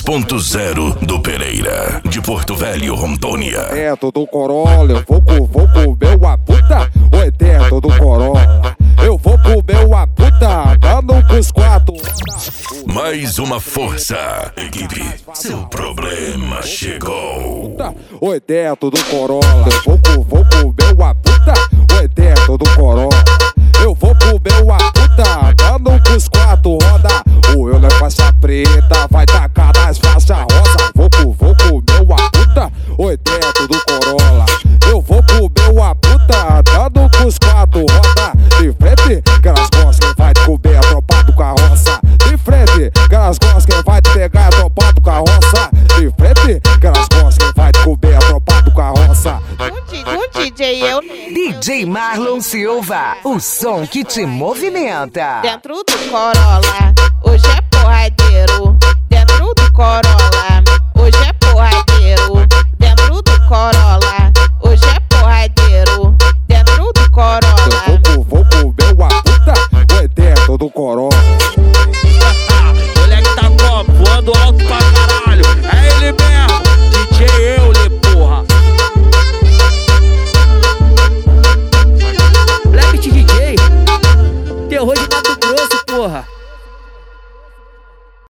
2.0 do Pereira, de Porto Velho, Rondônia. Teto do Corolla, eu vou comer uma puta. Oi, teto do Corolla, eu vou comer uma puta. Dando pros quatro. Mais uma força, equipe. Seu problema chegou. Oi, teto do Corolla, eu vou comer uma puta. Oi, teto do Corolla, eu vou comer uma puta. Dando pros quatro, roda. O eu não é faixa preta, vai tacar nas faixas rosa. Vou comer uma puta. Oi, teto do Corolla, eu vou comer uma puta. Dando pros quatro, roda. De frente, que elas gostam, vai comer a tropa do carroça. De frente, que elas gostam, vai pegar a tropa do carroça. De frente, que elas gostam, vai comer a tropa do carroça. DJ Marlon Silva, o som que te movimenta. Dentro do Corolla.